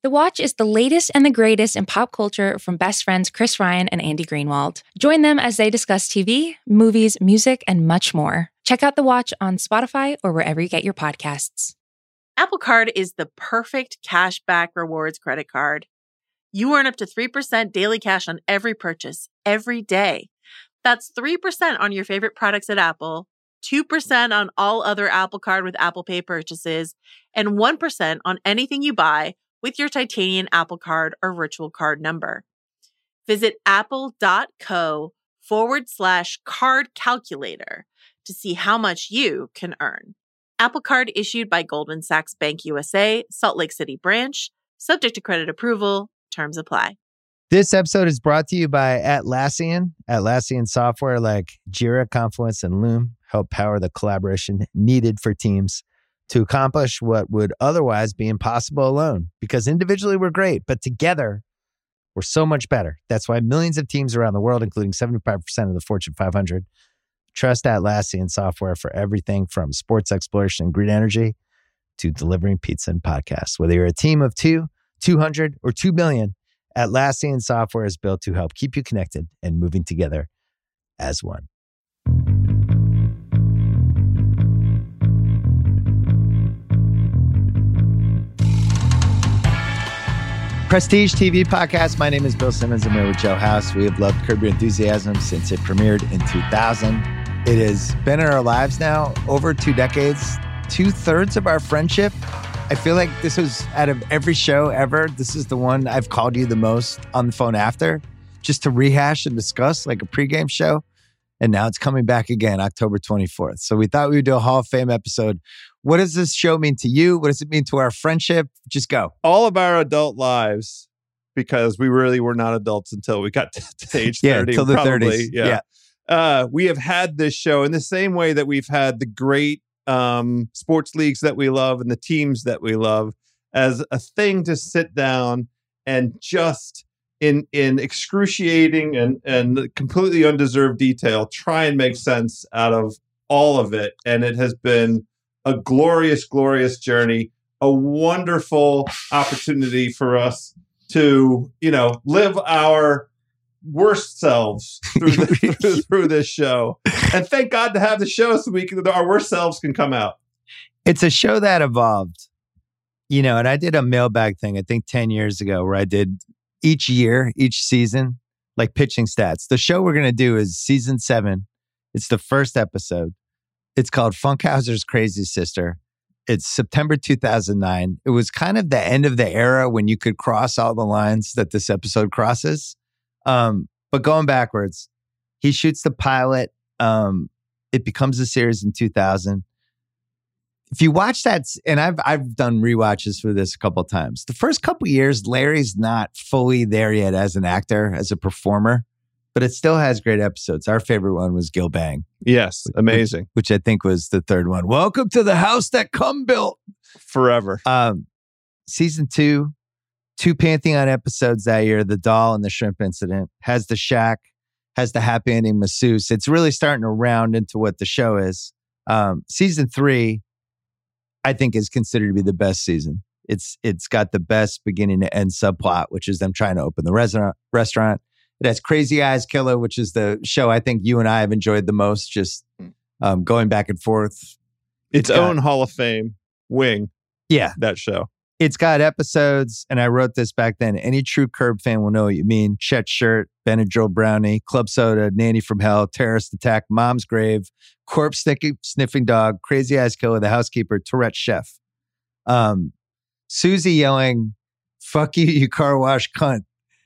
The Watch is the latest and the greatest in pop culture from best friends Chris Ryan and Andy Greenwald. Join them as they discuss TV, movies, music, and much more. Check out The Watch on Spotify or wherever you get your podcasts. Apple Card is the perfect cashback rewards credit card. You earn up to 3% daily cash on every purchase, every day. That's 3% on your favorite products at Apple, 2% on all other Apple Card with Apple Pay purchases, and 1% on anything you buy with your titanium Apple Card or virtual card number. Visit apple.co/card calculator to see how much you can earn. Apple Card issued by Goldman Sachs Bank USA, Salt Lake City branch, subject to credit approval. Terms apply. This episode is brought to you by Atlassian. Atlassian software like Jira, Confluence, and Loom help power the collaboration needed for teams to accomplish what would otherwise be impossible alone. Because individually we're great, but together we're so much better. That's why millions of teams around the world, including 75% of the Fortune 500, trust Atlassian software for everything from sports exploration and green energy to delivering pizza and podcasts. Whether you're a team of 2, 200, or 2 million, Atlassian software is built to help keep you connected and moving together as one. Prestige TV podcast. My name is Bill Simmons. I'm here with Joe House. We have loved Curb Your Enthusiasm since it premiered in 2000. It has been in our lives now over 2 decades. 2/3 of our friendship. I feel like this was, out of every show ever, this is the one I've called you the most on the phone after, just to rehash and discuss like a pregame show. And now it's coming back again, October 24th. So we thought we would do a Hall of Fame episode. What does this show mean to you? What does it mean to our friendship? Just go. All of our adult lives, because we really were not adults until we got to age 30. Yeah, until the probably. 30s. Yeah. We have had this show in the same way that we've had the great sports leagues that we love and the teams that we love as a thing to sit down and just in excruciating and completely undeserved detail, try and make sense out of all of it. And it has been a glorious, glorious journey, a wonderful opportunity for us to, live our worst selves through this show. And thank God to have the show so our worst selves can come out. It's a show that evolved, and I did a mailbag thing, I think 10 years ago, where I did each year, each season, like pitching stats. The show we're going to do is season 7. It's the first episode. It's called Funkhauser's Crazy Sister. It's September 2009. It was kind of the end of the era when you could cross all the lines that this episode crosses. But going backwards, he shoots the pilot. It becomes a series in 2000. If you watch that, and I've done rewatches for this a couple of times. The first couple of years, Larry's not fully there yet as an actor, as a performer, but it still has great episodes. Our favorite one was Gil Bang. Yes, amazing. Which I think was the third one. Welcome to the house that cum built. Forever. Season 2, 2 Pantheon episodes that year, The Doll and the Shrimp Incident, has the shack, has the happy ending masseuse. It's really starting to round into what the show is. Season 3, I think, is considered to be the best season. It's got the best beginning to end subplot, which is them trying to open the restaurant. It has Crazy Eyes Killer, which is the show I think you and I have enjoyed the most, just going back and forth. Its own Hall of Fame wing. Yeah. That show. It's got episodes, and I wrote this back then. Any true Curb fan will know what you mean. Chet Shirt, Benadryl Brownie, Club Soda, Nanny from Hell, Terrorist Attack, Mom's Grave, Corpse Sniffing Dog, Crazy Eyes Killer, The Housekeeper, Tourette Chef. Susie yelling, "Fuck you, you car wash cunt,"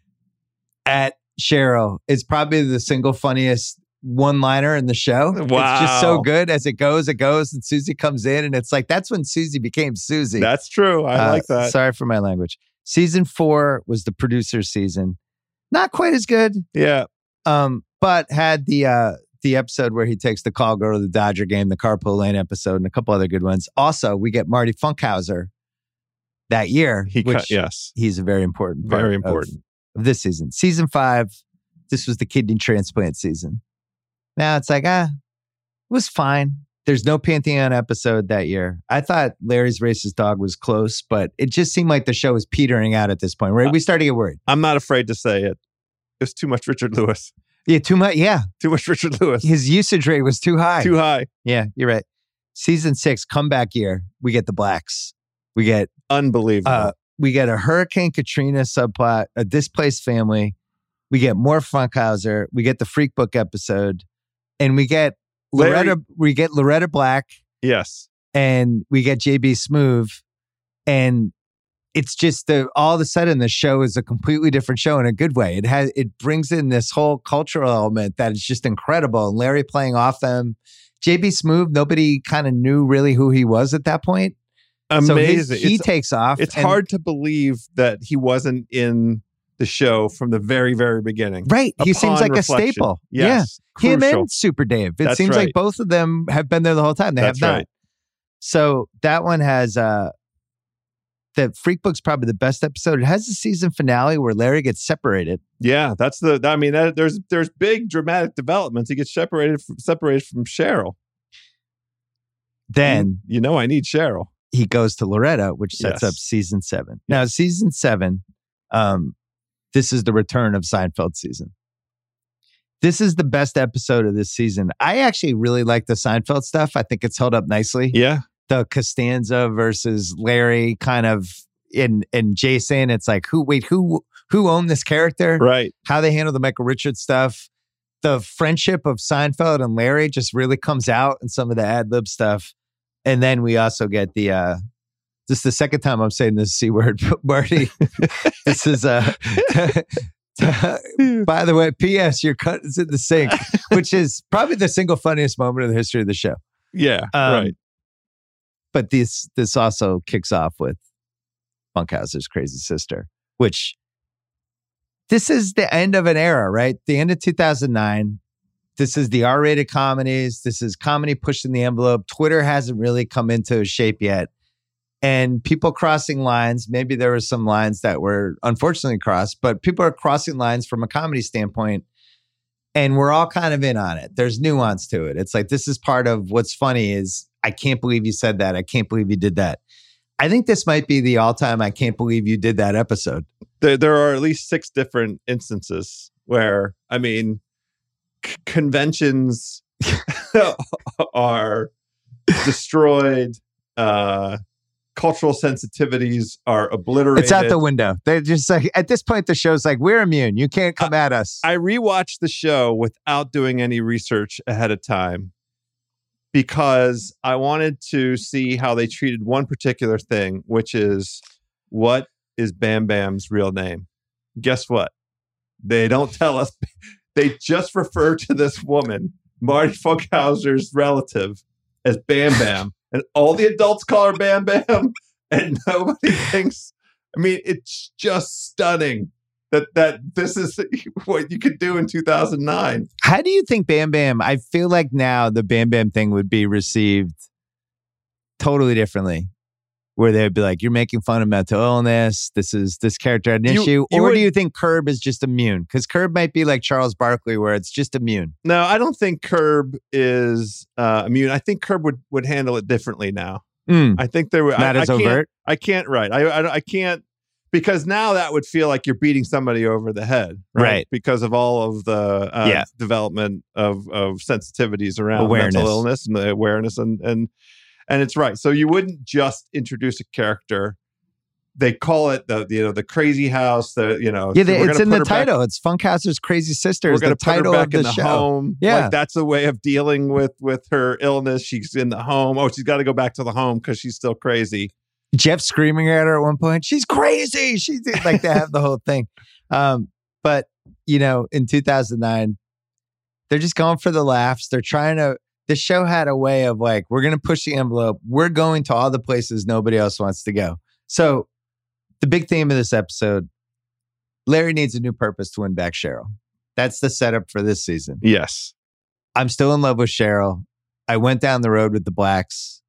at Cheryl is probably the single funniest one-liner in the show. Wow. It's just so good. As it goes, and Susie comes in, and it's like, that's when Susie became Susie. That's true. I like that. Sorry for my language. Season 4 was the producer's season. Not quite as good. Yeah. But had the episode where he takes the call, go to the Dodger game, the Carpool Lane episode, and a couple other good ones. Also, we get Marty Funkhauser that year. He's a very important part of this season. Season 5, this was the kidney transplant season. Now it's like, it was fine. There's no Pantheon episode that year. I thought Larry's Racist Dog was close, but it just seemed like the show was petering out at this point, right? We started to get worried. I'm not afraid to say it. It was too much Richard Lewis. Yeah, too much. Yeah. Too much Richard Lewis. His usage rate was too high. Too high. Yeah, you're right. Season 6, comeback year. We get the Blacks. We get unbelievable. We get a Hurricane Katrina subplot, a displaced family. We get more Funkhauser. We get the Freak Book episode, and we get Loretta. We get Loretta Black. Yes, and we get JB Smoove, and it's just all of a sudden the show is a completely different show in a good way. It brings in this whole cultural element that is just incredible. And Larry playing off them. JB Smoove, nobody kind of knew really who he was at that point. Amazing. So he takes off. It's hard to believe that he wasn't in the show from the very, very beginning. Right. He seems like reflection. A staple. Yes, yeah. Him and Super Dave. It seems like both of them have been there the whole time. They have not. Right. So that one has the Freak Book's probably the best episode. It has a season finale where Larry gets separated. Yeah, there's big dramatic developments. He gets separated from Cheryl. Then I need Cheryl. He goes to Loretta, which sets up season 7. Now, season 7, this is the return of Seinfeld season. This is the best episode of this season. I actually really like the Seinfeld stuff. I think it's held up nicely. Yeah. The Costanza versus Larry kind of in Jason. It's like, who owned this character? Right. How they handle the Michael Richards stuff. The friendship of Seinfeld and Larry just really comes out in some of the ad-lib stuff. And then we also get this is the second time I'm saying this C word, Marty. This is by the way, P.S. Your cut is in the sink, which is probably the single funniest moment in the history of the show. Yeah, right. But this also kicks off with Funkhauser's Crazy Sister, which this is the end of an era, right? The end of 2009. This is the R-rated comedies. This is comedy pushing the envelope. Twitter hasn't really come into shape yet. And people crossing lines, maybe there were some lines that were unfortunately crossed, but people are crossing lines from a comedy standpoint. And we're all kind of in on it. There's nuance to it. It's like, this is part of what's funny is, I can't believe you said that. I can't believe you did that. I think this might be the all-time I can't believe you did that episode. There are at least 6 different instances where, conventions are destroyed. Cultural sensitivities are obliterated. It's out the window. They're just like, at this point, the show's like, we're immune. You can't come at us. I rewatched the show without doing any research ahead of time because I wanted to see how they treated one particular thing, which is, what is Bam Bam's real name? Guess what? They don't tell us. They just refer to this woman, Marty Funkhauser's relative, as Bam Bam. And all the adults call her Bam Bam. And nobody thinks, it's just stunning that this is what you could do in 2009. How do you think Bam Bam, I feel like now the Bam Bam thing would be received totally differently. Where they'd be like, you're making fun of mental illness. This character had an issue. Or do you think Curb is just immune? Because Curb might be like Charles Barkley, where it's just immune. No, I don't think Curb is immune. I think Curb would handle it differently now. I think there were not as overt. I can't. Right. I can't, because now that would feel like you're beating somebody over the head, right? Because of all of the development of sensitivities around awareness. Mental illness and the awareness and it's right. So you wouldn't just introduce a character. They call it the crazy house. It's in the title. It's Funkhauser's Crazy Sister. We're going to put her back in the show. Home. Yeah, like that's a way of dealing with her illness. She's in the home. Oh, she's got to go back to the home because she's still crazy. Jeff screaming at her at one point. She's crazy. She's like, they have the whole thing. But in 2009, they're just going for the laughs. They're trying to. The show had a way of like, we're going to push the envelope. We're going to all the places nobody else wants to go. So the big theme of this episode, Larry needs a new purpose to win back Cheryl. That's the setup for this season. Yes. I'm still in love with Cheryl. I went down the road with the Blacks.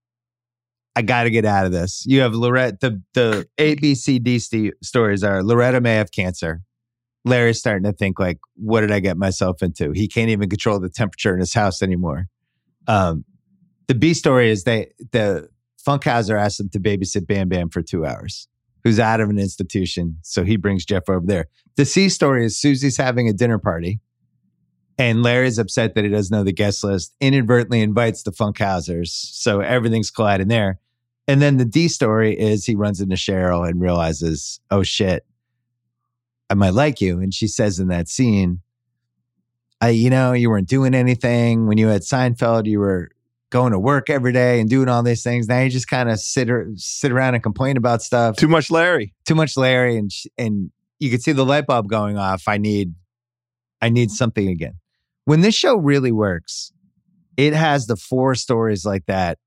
I got to get out of this. You have Loretta. The ABCD stories are Loretta may have cancer. Larry's starting to think like, what did I get myself into? He can't even control the temperature in his house anymore. The B story is the Funkhauser asked him to babysit Bam Bam for 2 hours, who's out of an institution. So he brings Jeff over there. The C story is Susie's having a dinner party and Larry's upset that he doesn't know the guest list, inadvertently invites the Funkhausers. So everything's colliding there. And then the D story is he runs into Cheryl and realizes, oh shit, I might like you. And she says in that scene, you weren't doing anything. When you had Seinfeld, you were going to work every day and doing all these things. Now you just kind of sit around and complain about stuff. Too much Larry. And you could see the light bulb going off. I need something again. When this show really works, it has the 4 stories like that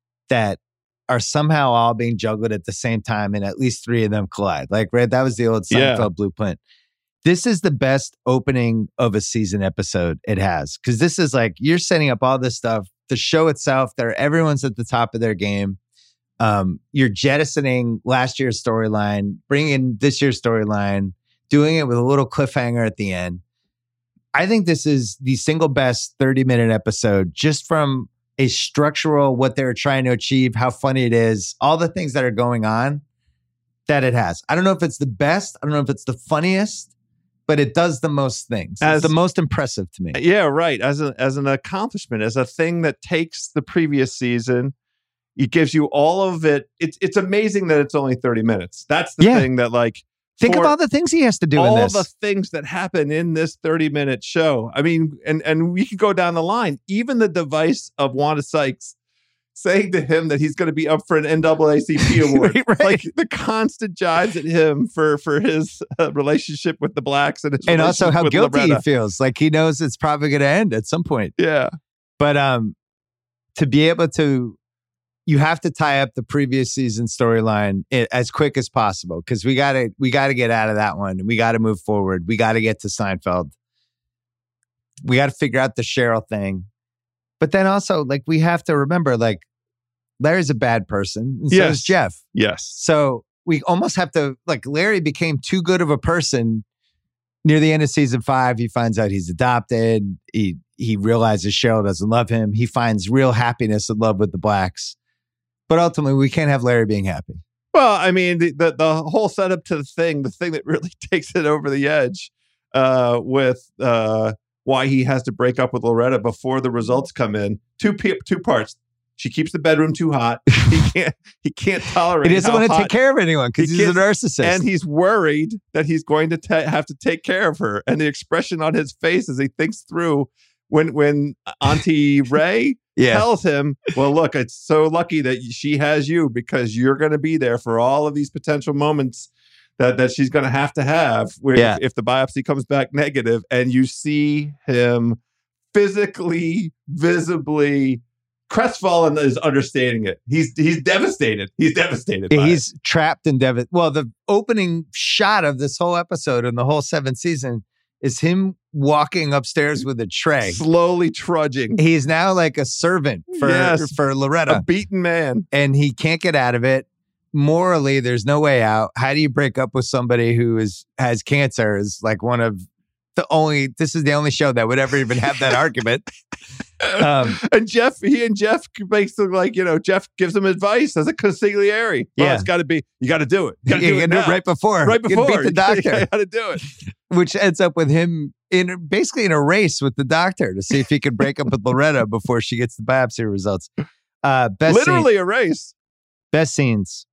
are somehow all being juggled at the same time, and at least 3 of them collide. Like, right, that was the old Seinfeld blueprint. This is the best opening of a season episode it has, because this is like you're setting up all this stuff. The show itself, everyone's at the top of their game. You're jettisoning last year's storyline, bringing in this year's storyline, doing it with a little cliffhanger at the end. I think this is the single best 30-minute episode, just from a structural, what they're trying to achieve, how funny it is, all the things that are going on that it has. I don't know if it's the best. I don't know if it's the funniest, but it does the most things. It's the most impressive to me. Yeah, right. As an accomplishment, as a thing that takes the previous season, it gives you all of it. It's amazing that it's only 30 minutes. That's the thing that, like, think of all the things he has to do in this. All the things that happen in this 30-minute show. I mean, and we could go down the line. Even the device of Wanda Sykes saying to him that he's going to be up for an NAACP award. Right. Like the constant jibes at him for his relationship with the blacks and also how guilty Loretta. he feels. Like he knows it's probably going to end at some point. Yeah. But to be able to, you have to tie up the previous season storyline as quick as possible, because we got to get out of that one. We got to move forward. We got to get to Seinfeld. We got to figure out the Cheryl thing. But then also, like, we have to remember, like, Larry's a bad person, and so is Jeff. Yes. So we almost have to, like, Larry became too good of a person near the end of season 5. He finds out he's adopted. He realizes Cheryl doesn't love him. He finds real happiness and love with the blacks. But ultimately, we can't have Larry being happy. Well, I mean, the whole setup to the thing that really takes it over the edge with why he has to break up with Loretta before the results come in. Two parts. She keeps the bedroom too hot. He can't tolerate. He doesn't want to take care of anyone because he's a narcissist, and he's worried that he's going to have to take care of her. And the expression on his face as he thinks through when Auntie Ray tells him, "Well, look, it's so lucky that she has you because you're going to be there for all of these potential moments that she's going to have if the biopsy comes back negative." And you see him physically, visibly crestfallen is understating it. He's devastated. He's devastated. He's trapped and devastated. Well, the opening shot of this whole episode and the whole 7th season is him walking upstairs with a tray, slowly trudging. He's now like a servant for Loretta, a beaten man, and he can't get out of it. Morally, there's no way out. How do you break up with somebody who has cancer? Is like one of the only. This is the only show that would ever even have that argument. And Jeff makes them like, Jeff gives him advice as a consigliere. Well, it's got to be, you got to do it. You got to do it now. Right before. You beat the doctor. You got to do it. Which ends up with him basically in a race with the doctor to see if he can break up with Loretta before she gets the biopsy results. Literally a race. Best scenes.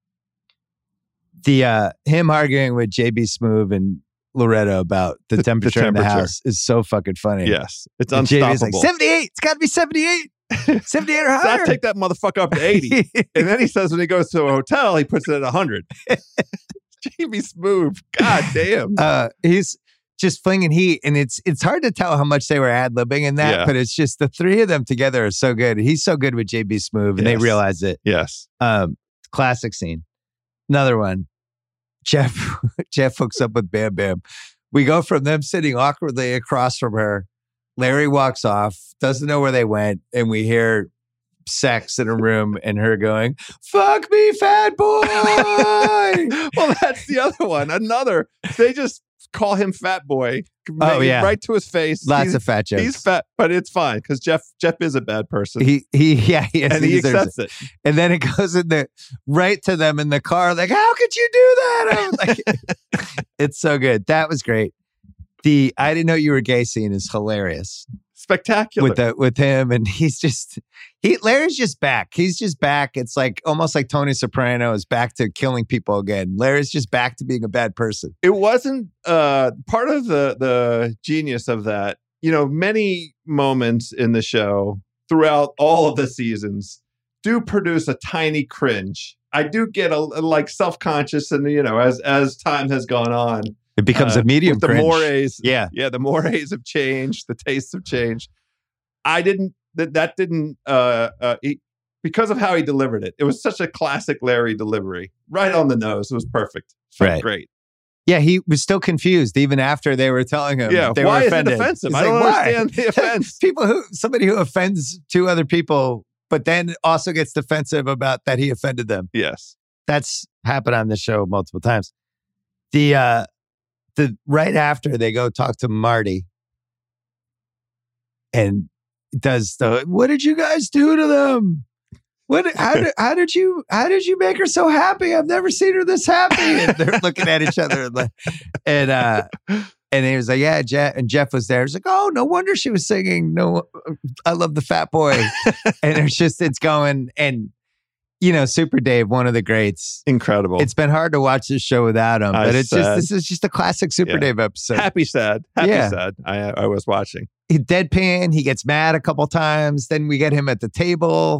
The him arguing with JB Smoove and Loretta about the temperature in the house is so fucking funny. Yes. It's unstoppable. JB's like, 78. It's got to be 78. 78 or higher. I'll take that motherfucker up to 80. And then he says when he goes to a hotel, he puts it at 100. JB Smoove. God damn. He's just flinging heat. And it's hard to tell how much they were ad-libbing in that, but it's just the 3 of them together are so good. He's so good with JB Smoove, and they realize it. Yes. Classic scene. Another one. Jeff hooks up with Bam Bam. We go from them sitting awkwardly across from her. Larry walks off, doesn't know where they went, and we hear sex in a room and her going, "Fuck me, fat boy." Well, that's the other one. They just call him Fat Boy. Oh, yeah. Right to his face. Lots of fat jokes. He's fat, but it's fine because Jeff is a bad person. He is, and he accepts it. And then it goes right to them in the car, like, how could you do that? I was like, it's so good. That was great. The I didn't know you were gay scene is hilarious. Spectacular. With him, and Larry's just back. He's just back. It's like almost like Tony Soprano is back to killing people again. Larry's just back to being a bad person. It wasn't part of the genius of that. You know, many moments in the show throughout all of the seasons do produce a tiny cringe. I do get like self-conscious, and as time has gone on. It becomes a medium the cringe. mores. Yeah. The mores have changed. The tastes have changed. That didn't because of how he delivered it. It was such a classic Larry delivery. Right on the nose. It was perfect. Felt great. Yeah, he was still confused even after they were telling him they were offended. Is it offensive? He's I don't understand the offense. Somebody who offends two other people, but then also gets defensive about that he offended them. Yes. That's happened on the show multiple times. The right after they go talk to Marty and does what did you guys do to them? How did you make her so happy? I've never seen her this happy. And they're looking at each other and he was like, yeah, and Jeff was there. He's like, oh, no wonder she was singing. No, I love the Fat Boy. And it's going and Super Dave, one of the greats. Incredible. It's been hard to watch this show without him, but this is just a classic Super Dave episode. Happy, sad. Sad. I was watching. He deadpan. He gets mad a couple times. Then we get him at the table.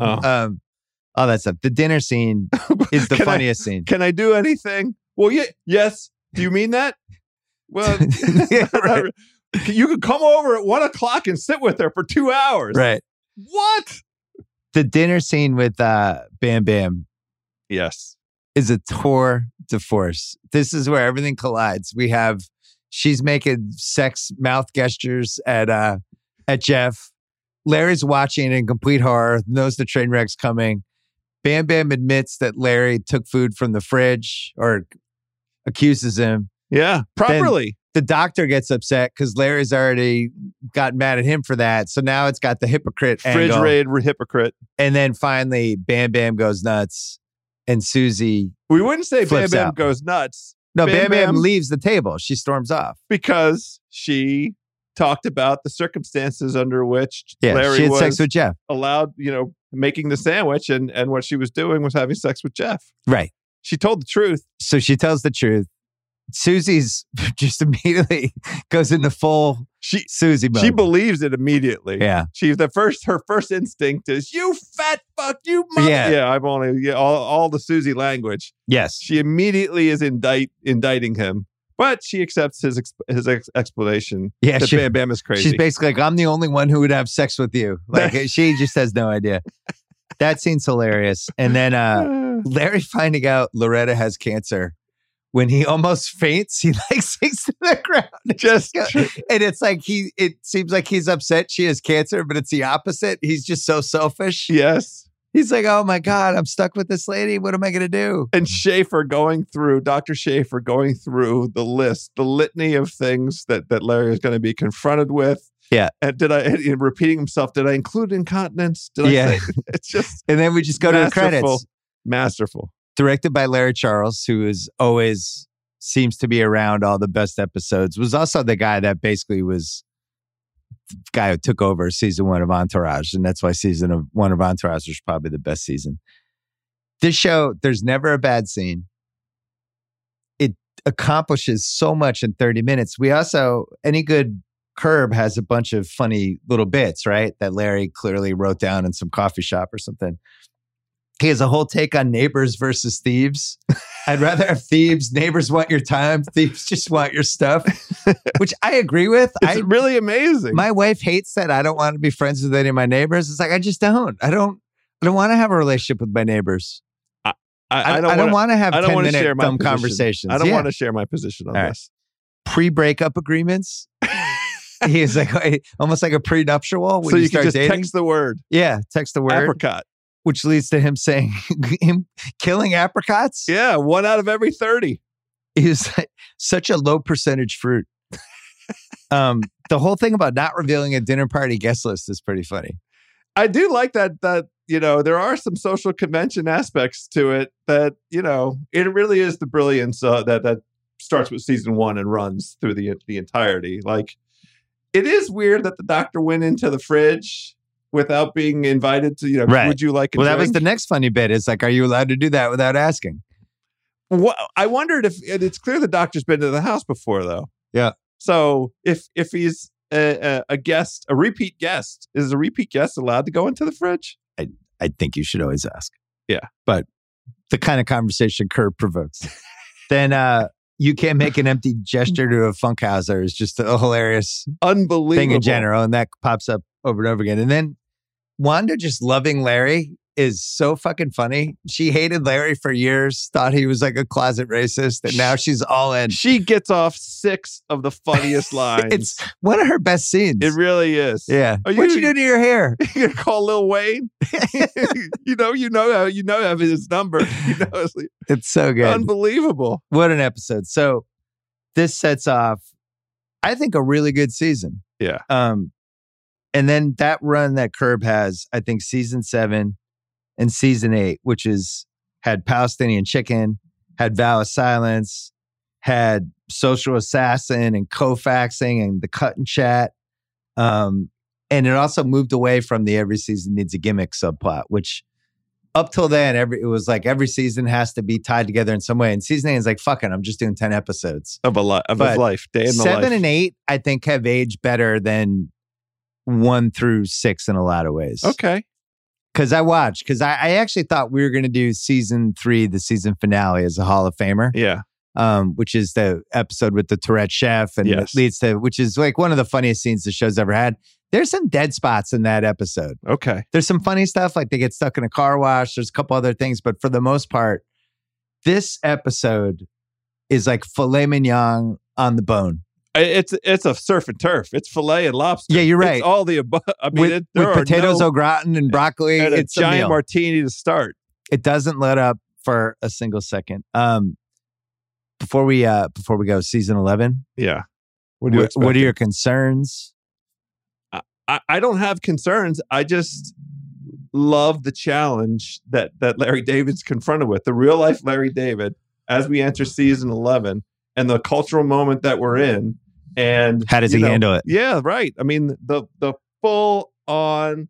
All that stuff. The dinner scene is the funniest scene. Can I do anything? Well, yes. Do you mean that? Well, right. You could come over at 1:00 and sit with her for 2 hours. Right. What? The dinner scene with Bam Bam, yes, is a tour de force. This is where everything collides. She's making sex mouth gestures at Jeff. Larry's watching in complete horror, knows the train wreck's coming. Bam Bam admits that Larry took food from the fridge or accuses him. Yeah, properly. Then the doctor gets upset because Larry's already got mad at him for that. So now it's got the hypocrite fridge angle. raid hypocrite. And then finally, Bam Bam goes nuts, and Susie. We wouldn't say Bam Bam out. goes nuts. No, Bam Bam leaves the table. She storms off because she talked about the circumstances under which Larry she had was sex with Jeff. Allowed, making the sandwich, and what she was doing was having sex with Jeff. Right. She told the truth. So she tells the truth. Susie's just immediately goes into full Susie mode. She believes it immediately. Yeah. Her first instinct is, you fat fuck, you mother. Yeah, I've only all the Susie language. Yes. She immediately is indicting him. But she accepts his explanation. Yeah, that Bam Bam is crazy. She's basically like, I'm the only one who would have sex with you. Like she just has no idea. That scene's hilarious. And then Larry finding out Loretta has cancer. When he almost faints, he sinks to the ground. And it's like it seems like he's upset she has cancer, but it's the opposite. He's just so selfish. Yes. He's like, oh my God, I'm stuck with this lady. What am I going to do? And Dr. Schaefer going through the litany of things that Larry is going to be confronted with. Yeah. And repeating himself, did I include incontinence? Did I say? It's just. And then we just go to the credits. Masterful. Directed by Larry Charles, who is always seems to be around all the best episodes, was also the guy that basically was the guy who took over season 1 of Entourage. And that's why season 1 of Entourage was probably the best season. This show, there's never a bad scene. It accomplishes so much in 30 minutes. We also, any good Curb has a bunch of funny little bits, right? That Larry clearly wrote down in some coffee shop or something. He has a whole take on neighbors versus thieves. I'd rather have thieves. Neighbors want your time. Thieves just want your stuff, which I agree with. It's really amazing. My wife hates that. I don't want to be friends with any of my neighbors. It's like, I just don't. I don't want to have a relationship with my neighbors. I don't want to have 10-minute dumb conversations. I don't want to share my position on this. Pre-breakup agreements. He is like almost like a prenuptial. When so you start can just dating. text the word. Yeah, text the word. Apricot. Which leads to him saying, him killing apricots? Yeah, 1 out of every 30. he was like, such a low percentage fruit. The whole thing about not revealing a dinner party guest list is pretty funny. I do like that there are some social convention aspects to it that, it really is the brilliance that starts with season 1 and runs through the entirety. Like, it is weird that the doctor went into the fridge without being invited to, right. Would you like a Well, drink? that was the next funny bit. It's like, are you allowed to do that without asking? Well, I wondered if it's clear the doctor's been to the house before, though. Yeah. So if he's a guest, a repeat guest, is a repeat guest allowed to go into the fridge? I think you should always ask. Yeah. But the kind of conversation Curb provokes. Then you can't make an empty gesture to a Funkhauser is just a hilarious Unbelievable thing in general. And that pops up over and over again. And then Wanda just loving Larry is so fucking funny. She hated Larry for years, thought he was like a closet racist, and now she's all in. She gets off 6 of the funniest lines. It's one of her best scenes. It really is. Yeah. What What'd you do to your hair? You gonna call Lil Wayne? you have his number. It's so good. Unbelievable. What an episode. So this sets off, I think, a really good season. Yeah. And then that run that Curb has, I think season 7 and season 8, which had Palestinian Chicken, had Vow of Silence, had Social Assassin and Kofaxing and the Cut and Chat. And it also moved away from the every season needs a gimmick subplot, which up till then, it was like every season has to be tied together in some way. And season 8 is like, fuck it, I'm just doing 10 episodes. Of his life. Day in the life. 7 and 8, I think, have aged better than 1 through 6 in a lot of ways. Okay. Because I actually thought we were going to do season 3, the season finale, as a Hall of Famer. Yeah. Which is the episode with the Tourette chef, and yes. it leads to, which is like one of the funniest scenes the show's ever had. There's some dead spots in that episode. Okay. There's some funny stuff, like they get stuck in a car wash. There's a couple other things, but for the most part, this episode is like filet mignon on the bone. It's a surf and turf. It's filet and lobster. Yeah, you're right. It's all the above. I mean, with potatoes au gratin and broccoli. And it's a giant martini to start. It doesn't let up for a single second. Before we go, season 11. Yeah. What are your concerns? I don't have concerns. I just love the challenge that Larry David's confronted with. The real life Larry David as we enter season 11 and the cultural moment that we're in. And how does he handle it? Yeah, right. I mean, the full on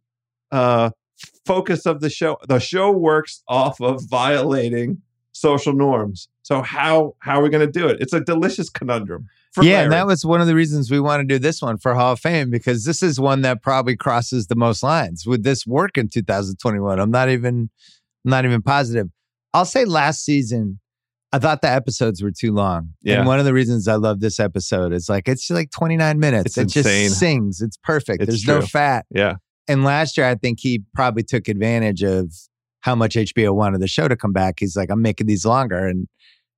focus of the show. The show works off of violating social norms. So how are we going to do it? It's a delicious conundrum. Yeah, and that was one of the reasons we want to do this one for Hall of Fame, because this is one that probably crosses the most lines. Would this work in 2021? I'm not even positive. I'll say last season, I thought the episodes were too long. Yeah. And one of the reasons I love this episode is like, it's like 29 minutes. It's it insane. Just sings. It's perfect. It's There's true. no fat. Yeah. And last year, I think he probably took advantage of how much HBO wanted the show to come back. He's like, I'm making these longer. And,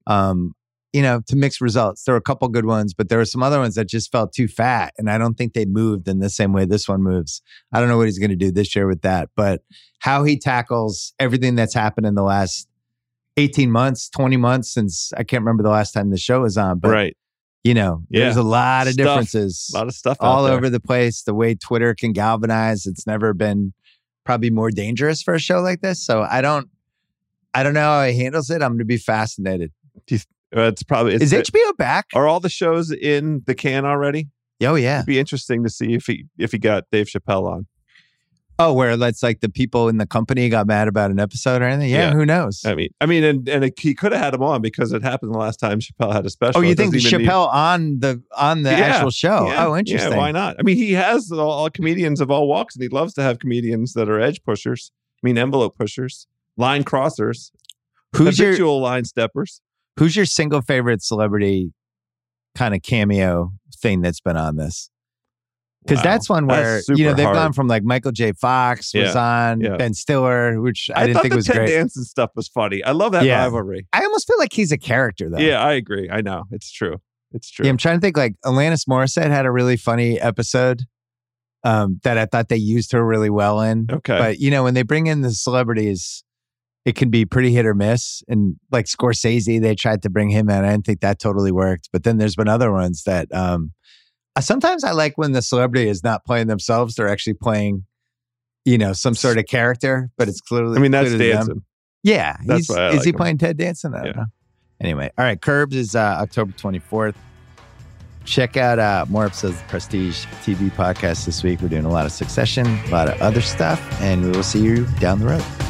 to mix results. There were a couple good ones, but there were some other ones that just felt too fat. And I don't think they moved in the same way this one moves. I don't know what he's going to do this year with that, but how he tackles everything that's happened in the last 18 months, 20 months since I can't remember the last time the show was on, but right. There's a lot of differences. A lot of stuff all out there. over the place. The way Twitter can galvanize, it's never been probably more dangerous for a show like this. So I don't know how he handles it. I'm going to be fascinated. Is HBO back? Are all the shows in the can already? Oh yeah. It'd be interesting to see if he got Dave Chappelle on. Oh, where that's like the people in the company got mad about an episode or anything? Yeah. Who knows? I mean, he could have had him on because it happened the last time Chappelle had a special. Oh, you think Chappelle on the actual show? Yeah, oh, interesting. Yeah, why not? I mean, he has all comedians of all walks, and he loves to have comedians that are edge pushers. I mean, envelope pushers, line crossers, habitual line steppers. Who's your single favorite celebrity kind of cameo thing that's been on this? Because that's one where, they've gone from like Michael J. Fox was on, Ben Stiller, which I didn't think was great. The Ted Danson stuff was funny. I love that rivalry. I almost feel like he's a character though. Yeah, I agree. I know. It's true. Yeah, I'm trying to think, like Alanis Morissette had a really funny episode that I thought they used her really well in. Okay. But when they bring in the celebrities, it can be pretty hit or miss. And like Scorsese, they tried to bring him in. I didn't think that totally worked. But then there's been other ones that sometimes I like when the celebrity is not playing themselves. They're actually playing, some sort of character, but it's clearly. I mean, that's clearly Danson. them. Yeah. That's why I is like he him. playing Ted Danson? I don't know. Anyway. All right. Curbs is October 24th. Check out more episodes of the Prestige TV podcast this week. We're doing a lot of Succession, a lot of other stuff, and we will see you down the road.